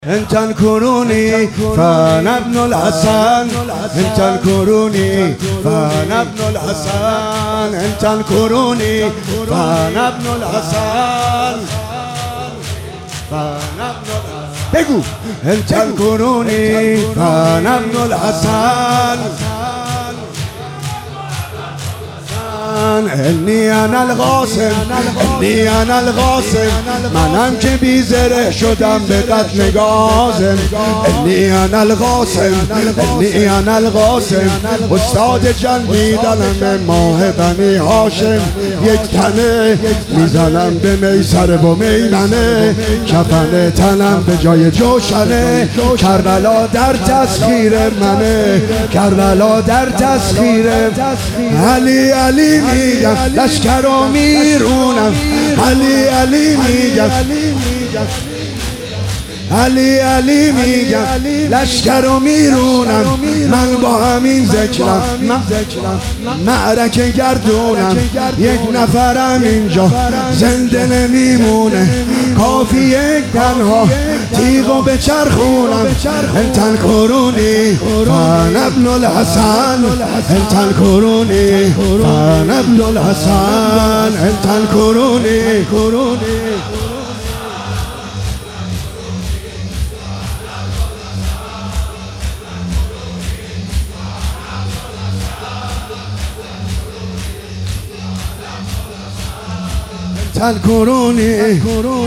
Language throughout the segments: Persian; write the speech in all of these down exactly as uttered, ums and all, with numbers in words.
انت الكروني فانا ابن الحسن، انت الكروني فانا ابن الحسن، انت الكروني فانا ابن الحسن، فانا ابن الحسن. بگو انت الكروني فانا ابن الحسن، اني انا القاسم، اني انا القاسم، منم که بی زره شدم به قتل گازم. اني انا القاسم، اني انا القاسم، استاد جنگ میدنم به ماه بنی هاشم. یک تنه میزنم به میسر و میمنه، کفن تنم به جای جوشنه. کربلا در تسخیر منه، کربلا در تسخیر. علی علی میگم لشکر و میرونم، علی علی میگم، علی علی میگم لشکر و میرونم. من با همین ذکرم معرکه گردونم، یک نفرم اینجا زنده نمیمونه. کافیه تنها تیغو بچرخونم. انت الکرونی فانا ابن الحسن، انت الکرونی فانا ابن الحسن، انت الکرونی. الكروني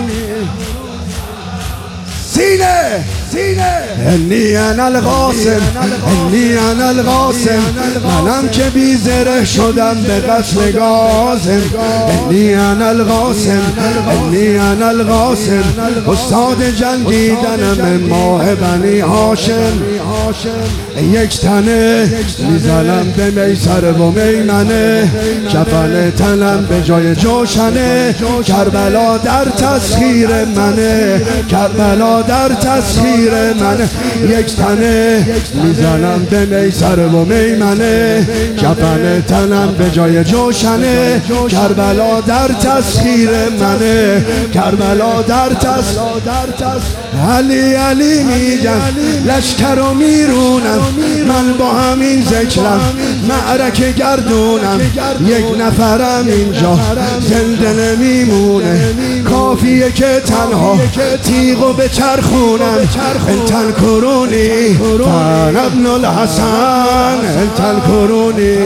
سينه سينه. اني انا القاسم، اني انا القاسم، منم که بی زره شدم به قتل گازم. اني انا القاسم، اني انا القاسم، استاد جنگیدنم ماه بنی هاشم. یک تنه میزنم به میسر و میمنه، کفن تنم به جای جوشنه. کربلا در تسخیر منه، کربلا در تسخیر منه. یک تنه میزنم به میسر و میمنه، کفن تنم به جای جوشنه. کربلا در تسخیر منه، کربلا در تسخیر. علی علی میگم لشکر و میرونم. من با همین ذکرم معرکه گردونم، یک نفرم اینجا زنده نمیمونه. کافیه که تنها تیغو بچرخونم. انت الکرونی فانا ابن الحسن، انت الکرونی.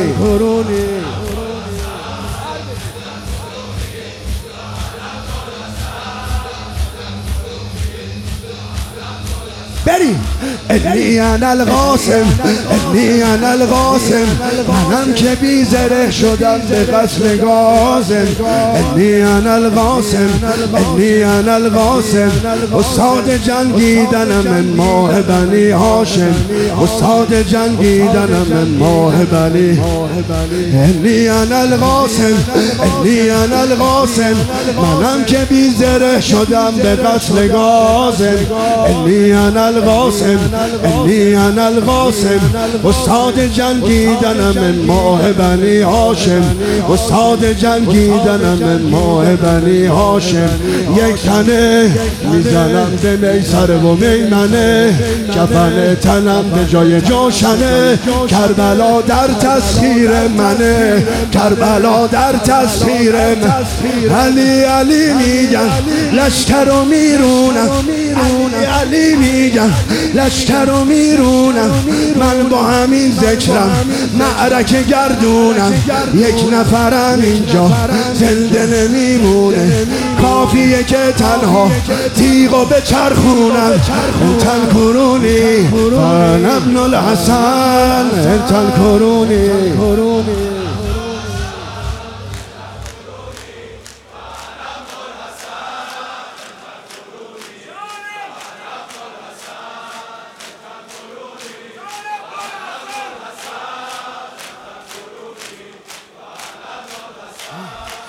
بریم. اني انا القاسم، اني انا القاسم، منم که بی زره شدم به قتل گازم. اني انا القاسم، اني انا القاسم، استاد جنگیدنم من ماه بنی هاشم، استاد جنگیدنم من ماه بنی. اني انا القاسم، اني انا القاسم، منم که بی زره شدم به قتل گازم. اني انا القاسم، اني انا القاسم، استاد جنگیدنم من ماه بنی هاشم، استاد جنگیدنم من ماه بنی هاشم. یک تنه میزنم به میسر و میمنه، کفن تنم به جای جوشنه. کربلا در تسخیر منه، کربلا در تسخیر من. علی علی میگم لشکر و میرونم، علی علی میگم لشکر و میرونم. من با همین ذکرم معرکه گردونم، یک نفرم اینجا زنده نمیمونه. کافیه که تنها تیغو بچرخونم. انت الکرونی فانا ابن الحسن، انت الکرونی.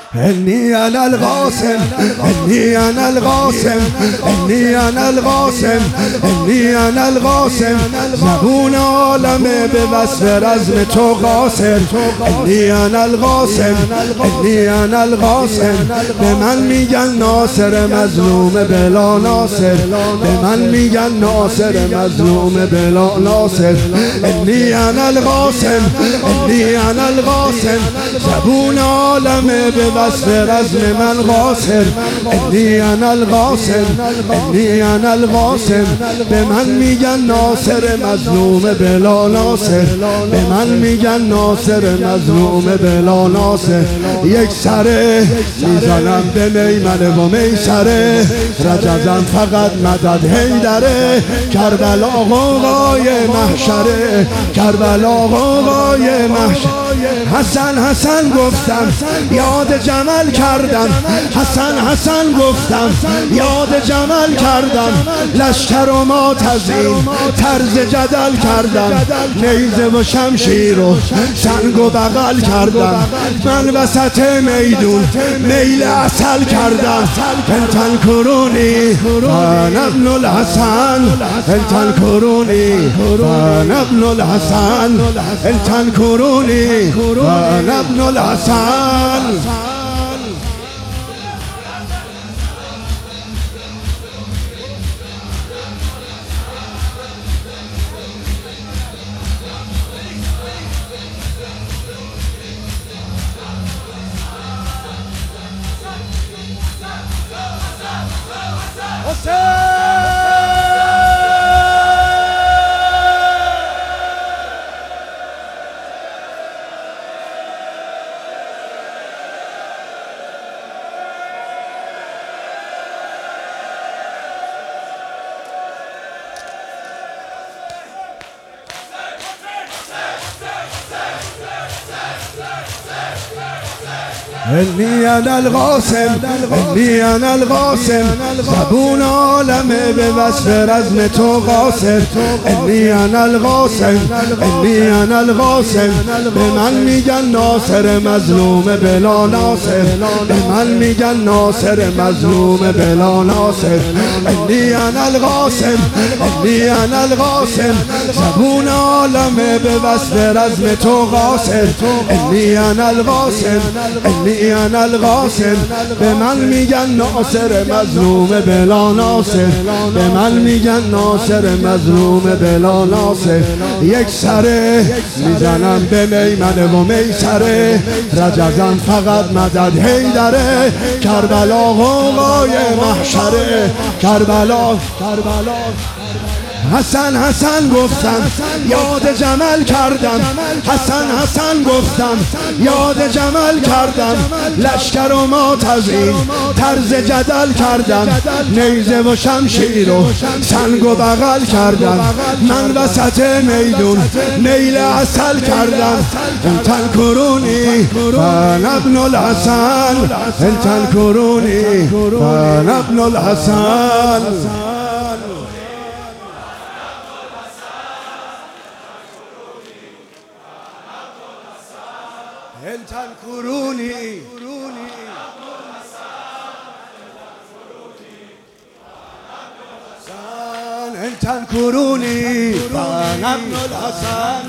إني أنا القاسم إني أنا القاسم إني أنا القاسم إني أنا القاسم زبون عالم به وصف رزم تو قاصر إني أنا القاسم إني أنا القاسم به من میگن ناصر مظلوم بلا ناصر به من میگن ناصر مظلوم بلا ناصر إني أنا القاسم إني أنا القاسم زبون عالم به وصف رزم من قاصر إني أنا القاسم إني أنا القاسم به من میگن ناصر مظلوم بلا ناصر به من میگن ناصر مظلوم بلا ناصر یک سره میزنم به میمنه و میسره رجزم فقط مدد حیدره کربلا غوغای محشره کربلا غوغای محشره حسن حسن گفتم یاد جمل کردم حسن حسن گفتم یاد جمل کردم لشکر و معتزین طرز جدل کردم نیزه و شمشیر و سنگ و بغل کردم من وسط میدون میل عسل کردم انتن کرونی من ابن الحسن انتن کرونی من ابن الحسن انتن کرونی من ابن الحسن إني أنا القاسم إني أنا القاسم زبون عالم به وصف رزم تو قاصر إني أنا القاسم إني أنا القاسم به من میگن ناصر مظلوم بلا ناصر به من میگن ناصر مظلوم بلا ناصر إني أنا القاسم إني أنا القاسم زبون عالم به وصف رزم تو قاصر إني أنا القاسم إني أنا القاسم به من میگن ناصر مظلوم بلا ناصر به من میگن ناصر مظلوم بلا ناصر یک سره میزنم به میمنه و میسره رجزم فقط مدد حیدره کربلا غوغای محشره کربلا کربلا حسن حسن گفتم یاد جمل کردم حسن حسن گفتم یاد جمل کردم لشکر و معتزین طرز جدل کردم نیزه و شمشیر و سنگ و بغل کردم من وسط میدون میل عسل کردم انتن کرونی من ابن الحسن انتن کرونی من ابن الحسن انتن کرونی انتن کرونی من ابن الحسن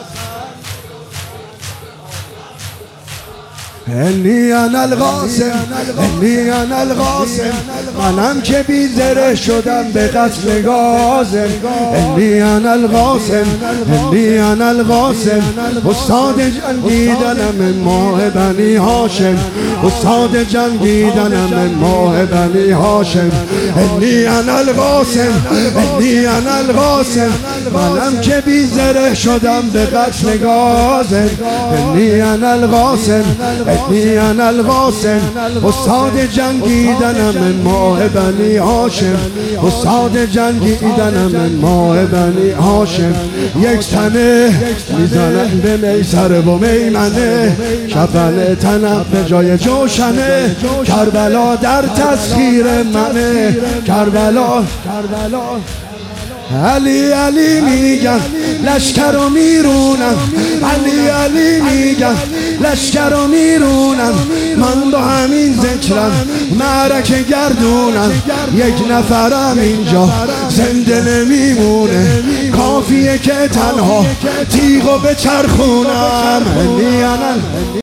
إني أنا القاسم إني أنا القاسم منم که بی زره شدم به قتل گازم إني أنا القاسم إني أنا القاسم استاد جنگیدنم ماه بنی هاشم استاد جنگیدنم ماه بنی هاشم إني أنا القاسم إني أنا القاسم منم که بی زره شدم به قتل گازم إني أنا القاسم إني أنا القاسم استاد جنگیدنم ماه بنی هاشم استاد جنگیدنم ماه بنی هاشم یک تنه میزنم به میسر و میمنه کفن تنم به جای جوشنه کربلا در تسخیر منه کربلا کربلا علی علی میگن لشکر رو میرونم، علی علی میگن لشکر رو میرونم، من با همین ذکرم معرکه گردونم، یک نفرم اینجا زنده نمیمونه، کافیه که تنها تیغو بچرخونم.